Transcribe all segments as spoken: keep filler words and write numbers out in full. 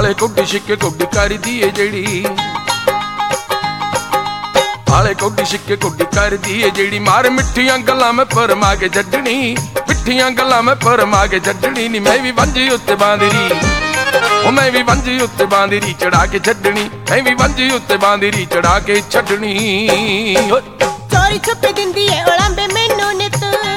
ਆਲੇ Cody ਛਿੱਕੇ Cody ਕਰਦੀ ਏ ਜਿਹੜੀ, ਆਲੇ ਕੋਡੀ ਛਿੱਕੇ ਕੋਡੀ ਕਰਦੀ ਏ ਜਿਹੜੀ। ਮਾਰ ਮਿੱਠੀਆਂ ਗੱਲਾਂ ਮੈਂ ਪਰਮਾ ਕੇ ਛੱਡਣੀ, ਮਿੱਠੀਆਂ ਗੱਲਾਂ ਮੈਂ ਪਰਮਾ ਕੇ ਛੱਡਣੀ ਨੀ। ਮੈਂ ਵੀ ਵਾਂਝੀ ਉੱਤੇ ਬਾਂਦਰੀ, ਉਹ ਮੈਂ ਵੀ ਵਾਂਝੀ ਉੱਤੇ ਬਾਂਦਰੀ ਚੜਾ ਕੇ ਛੱਡਣੀ, ਮੈਂ ਵੀ ਵਾਂਝੀ ਉੱਤੇ ਬਾਂਦਰੀ ਚੜਾ ਕੇ ਛੱਡਣੀ। ਚੋਰੀ ਛੁਪੇ ਦਿੰਦੀ ਏ ਉਲਾਂਬੇ ਮੈਨੂੰ ਨਿਤ,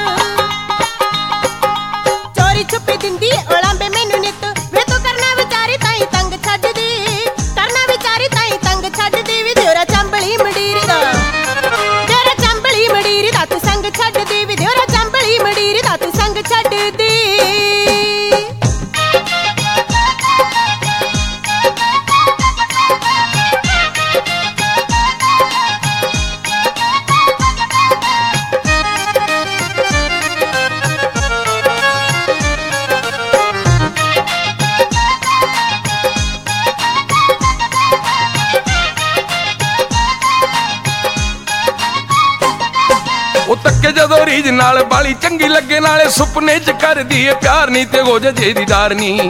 ਚੋਰੀ ਛੁਪੇ ਦਿੰਦੀ ਏ ਉਲਾਂਬੇ ਮੈਨੂੰ ਨਿਤ। ਵੇ ਤੂੰ ਕਰਨਾ ਵਿਚਾਰੀ ਤਾਈ ਤੰਗ ਛੱਡਦੀ, ਕਰਨਾ ਵਿਚਾਰੀ ਤਾਈ ਤੰਗ ਛੱਡਦੀ। ਵੀ ਦਿਉਰਾ ਚੰਬਲੀ ਮੰਡੀਰ ਦਾ, ਦਿਉਰਾ ਚੰਬਲੀ ਮੰਡੀਰ ਦਾ ਤੂੰ ਸੰਗ ਛੱਡਦੀ। ਵੀ ਦਿਉਰਾ ਚੰਬਲੀ ਮੰਡੀਰ ਦਾ ਤੂੰ ਸੰਗ ਛੱਡਦੀ। ਉਹ ਤੱਕੇ ਜਦੋਂ ਰੀਝ ਨਾਲ ਬਾਲੀ ਚੰਗੀ ਲੱਗੇ, ਨਾਲੇ ਸੁਪਨੇ ਚ ਕਰਦੀ ਏ ਪਿਆਰ ਨੀ ਤੇ ਹੋ ਜੇ ਦੀ ਡਾਰਨੀ।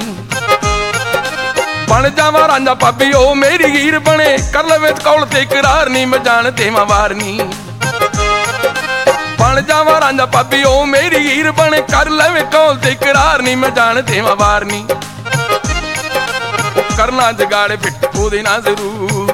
ਬਣ ਜਾਵਾਂ ਰਾਂਝਾ ਭਾਬੀ ਉਹ ਮੇਰੀ ਹੀਰ ਬਣੇ, ਕਰ ਲਵੇ ਕੌਲ ਤੇ ਇਕਰਾਰ ਨੀ ਮੈਂ ਜਾਣ ਦੇਵਾਂ ਵਾਰਨੀ। ਬਣ ਜਾਵਾਂ ਰਾਂਝਾ ਭਾਬੀ ਉਹ ਮੇਰੀ ਹੀਰ ਬਣੇ, ਕਰ ਲਵੇ ਕੌਲ ਤੇ ਇਕਰਾਰ ਨੀ ਮੈਂ ਜਾਣ ਦੇਵਾਂ ਵਾਰਨੀ। ਉਹ ਕਰਨਾ ਜਗਾੜੇ ਬਿੱਟ ਉਹਦੇ ਨਾਲ ਜ਼ਰੂਰ,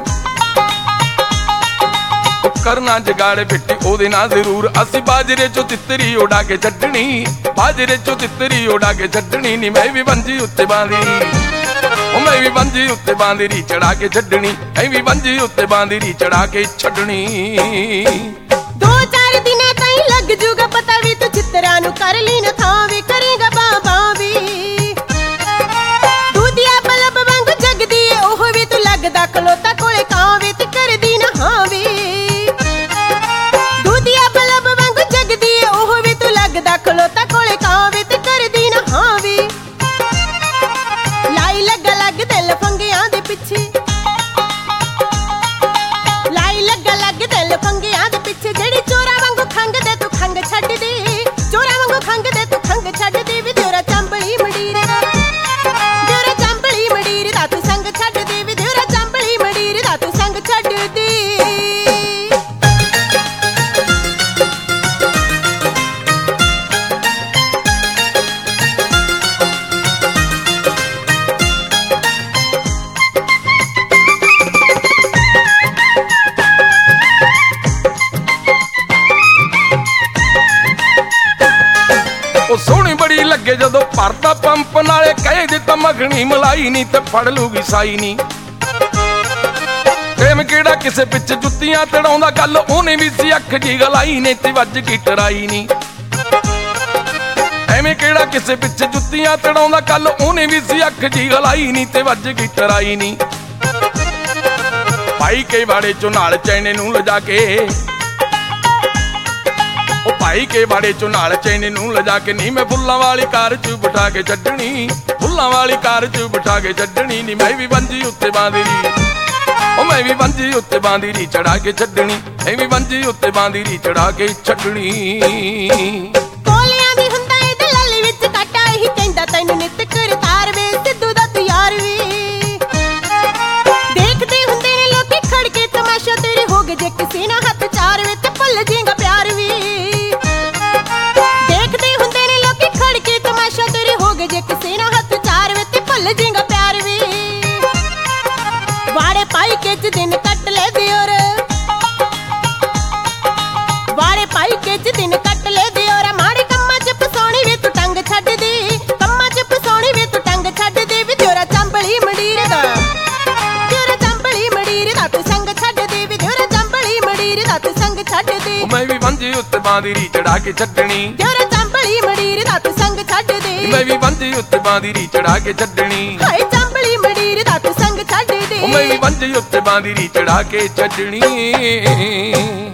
ਕਰਨਾ ਜਗਾੜੇ ਬਿੱਟੀ ਉਹਦੇ ਨਾਲ ਜ਼ਰੂਰ। ਅਸੀਂ ਬਾਜਰੇ ਚੋਂ ਤਿੱਤਰੀ ਉਡਾ ਕੇ ਛੱਡਣੀ, ਬਾਜਰੇ ਚੋਂ ਤਿੱਤਰੀ ਉਡਾ ਕੇ ਛੱਡਣੀ ਨੀ। ਮੈਂ ਵੀ ਵਾਂਝੀ ਉੱਤੇ ਬਾਂਦਰੀ, ਉਹ ਮੈਂ ਵੀ ਵਾਂਝੀ ਉੱਤੇ ਬਾਂਦਰੀ ਚੜਾ ਕੇ ਛੱਡਣੀ, ਮੈਂ ਵੀ ਵਾਂਝੀ ਉੱਤੇ ਬਾਂਦਰੀ ਚੜਾ ਕੇ ਛੱਡਣੀ। ਦੋ ਚਾਰ ਦਿਨਾਂ ਤਾਈਂ ਲੱਗ ਜੂਗਾ ਪਤਾ ਵੀ ਤੂੰ ਚਿੱਤਰਾਂ ਨੂੰ ਕਰ ਲਈ ਨਾ ਥਾਂ ਵੀ ਕਰੇਗਾ ਬਾਬਾ ਵੀ। ਦੂਧੀਆ ਬਲਬ ਵਾਂਗ ਜਗਦੀ ਏ ਉਹ ਵੀ ਤੂੰ ਲੱਗਦਾ ਖਲੋਤਾ ਕੋਲੇ ਕਾਂ ਵੀ ਤੇ ਕਰਦੀ ਨਾ ਹਾਂ ਵੀ। ਲੱਗਦਾ ਖਲੋਤਾ ਕੋਲੇ ਕਾਂ ਵੀ ਤੇ ਕਰਦੀ ਨਾ ਹਾਂ ਵੀ। ਲਾਈ ਲੱਗਾ ਲੱਗ ਦਿਲ ਫੰਗਿਆਂ ਦੇ ਪਿੱਛੇ, ਲਾਈ ਲੱਗਾ ਲੱਗ ਦਿਲ ਫੰਗਿਆਂ ਦੇ ਪਿੱਛੇ। ਜਿਹੜੀ ਚੋਰਾਂ ਵਾਂਗੂ ਖੰਗਦੇ ਤੂੰ ਖੰਗ ਛੱਡਦੀ, ਚੋਰਾਂ ਵਾਂਗੂ ਖੰਗਦੇ ਤੂੰ ਖੰਗ ਛੱਡਦੀ। ਵੀ ਦਿਉਰਾ ਚੰਬਲੀ ਮੰਡੀਰ ਦਾ, ਦਿਉਰਾ ਚੰਬਲੀ ਮੰਡੀਰ ਦਾ ਤੂੰ ਸੰਗ ਛੱਡਦੀ। ਵੀ ਦਿਉਰਾ ਚੰਬਲੀ ਮੰਡੀਰ ਦਾ ਤੂੰ ਸੰਗ ਛੱਡਦੀ। ਉਹ ਸੋਹਣੀ ਬੜੀ ਲੱਗੇ ਜਦੋਂ ਭਰਦਾ ਪੰਪ, ਨਾਲੇ ਕਹੇ ਦਿੱਤਾ ਮੱਖਣੀ ਮਲਾਈ ਨੀ ਤੇ ਫੜ ਲੂਗੀ ਸਾਈ ਨੀ। ਪ੍ਰੇਮ ਕਿਹੜਾ ਕਿਸੇ ਪਿੱਛੇ ਜੁੱਤੀਆਂ ਤੜਾਉਂਦਾ, ਗੱਲ ਉਹਨੇ ਵੀ ਸੀ ਅੱਖ ਜੀ ਗਲਾਈ ਨੇ ਤੇ ਵੱਜ ਕੀ ਟਰਾਈ ਨੀ। ਐਵੇਂ ਕਿਹੜਾ ਕਿਸੇ ਪਿੱਛੇ ਜੁੱਤੀਆਂ ਤੜਾਉਂਦਾ, ਗੱਲ ਉਹਨੇ ਵੀ ਸੀ ਅੱਖ ਜੀ ਗਲਾਈ ਨੀ ਤੇ ਵੱਜ ਕੀ ਟਰਾਈ ਨੀ। ਭਾਈ ਕੇ ਬਾੜੇ ਚੋਂ ਨਾਲ ਚੈਨੇ ਨੂੰ ਲਿਜਾ ਕੇ, ਉਹ ਭਾਈ ਕੇ ਬਾੜੇ ਚੋਂ ਨਾਲ ਚੈਨੇ ਨੂੰ ਲਿਜਾ ਕੇ ਨੀ। ਮੈਂ ਫੁੱਲਾਂ ਵਾਲੀ ਕਾਰ ਚ ਬਿਠਾ ਕੇ ਛੱਡਣੀ, ਫੁੱਲਾਂ ਵਾਲੀ ਕਾਰ ਚ ਬਿਠਾ ਕੇ ਛੱਡਣੀ ਨੀ। ਮੈਂ ਵੀ ਵਾਂਝੀ ਉੱਤੇ ਬਾਂਦਰੀ, ਉਹ ਮੈਂ ਵੀ ਵਾਂਝੀ ਉੱਤੇ ਬਾਂਦਰੀ ਚੜਾ ਕੇ ਛੱਡਣੀ, ਮੈਂ ਵੀ ਵਾਂਝੀ ਉੱਤੇ ਬਾਂਦਰੀ ਚੜਾ ਕੇ ਛੱਡਣੀ। ਕੋਲਿਆਂ ਦੀ ਹੁੰਦਾ ਏ ਦਲਾਲੀ ਵਿੱਚ ਕਾਟਾ, ਇਹੀ ਕਹਿੰਦਾ ਤੈਨੂੰ ਨਿੱਤ ਕਰਤਾਰ ਵੇ ਸਿੱਧੂ ਦਾ ਤੂੰ ਯਾਰ ਵੀ। ਦੇਖਦੇ ਹੁੰਦੇ ਨੇ ਲੋਕੀ ਖੜ ਕੇ ਤਮਾਸ਼ਾ ਤੇਰੇ, ਹੋ ਗਏ ਜੇ ਕਿਸੇ ਨਾ ਹੱਥ ਚਾਰ ਵੇ ਤੇ ਭੁੱਲ ਜੇਗਾ ਪਿਆਰ ਵੀ। ਦੇਖਦੇ ਹੁੰਦੇ ਨੇ ਲੋਕੀ ਖੜ ਕੇ ਤਮਾਸ਼ਾ ਤੇਰੇ, ਹੋ ਗਏ ਜੇ ਕਿਸੇ ਨਾ ਹੱਥ ਚਾਰ ਵੇ ਤੇ ਭੁੱਲ ਜੇਗਾ ਪਿਆਰ ਵੀ। ਵਾੜੇ ਪਾਈ ਕੇ ਚ ਦਿਨ ਕੱਟ ਲੈ ਦਿਓਰ, ਵਾੜੇ ਪਾਈ ਕੇ ਚ ਦਿਨ ਕੱਟ ਲੈ ਦਿਓਰ। ਮਾੜੇ ਕੰਮਾਂ ਚ ਫਸਾਉਣੀ ਵੇ ਤੂੰ ਟੰਗ ਛੱਡਦੀ, ਕੰਮਾਂ ਚ ਫਸਾਉਣੀ ਵੇ ਤੂੰ ਟੰਗ ਛੱਡਦੀ। ਵੀ ਦਿਓਰਾ ਚੰਬਲੀ ਮੰਡੀਰ ਦਾ, ਦਿਓਰਾ ਚੰਬਲੀ ਮੰਡੀਰ ਦਾ ਤੂੰ ਸੰਗ ਛੱਡਦੀ। ਵੀ ਦਿਓਰਾ ਚੰਬਲੀ ਮੰਡੀਰ ਦਾ ਤੂੰ ਸੰਗ ਛੱਡਦੀ। ਮੈਂ ਵੀ ਵਾਂਝੀ ਉੱਤੇ ਬਾਂਦਰੀ ਚੜਾ ਕੇ ਛੱਡਣੀ, ਦਿਓਰਾ ਚੰਬਲੀ ਮੰਡੀਰ ਦਾ ਤੂੰ ਸੰਗ ਛੱਡਦੀ। ਮੈਂ ਵੀ ਵਾਂਝੀ ਉੱਤੇ ਬਾਂਦਰੀ ਚੜਾ ਕੇ ਛੱਡਣੀ, ਹਾਏ ਚੰਬਲੀ ਮੰਡੀਰ ਦਾ ਤੂੰ ਸੰਗ ਛੱਡਦੀ। ਮੈਂ ਵੀ ਵਾਂਝੀ ਉੱਤੇ ਬਾਂਦਰੀ ਚੜਾ ਕੇ ਛੱਡਣੀ।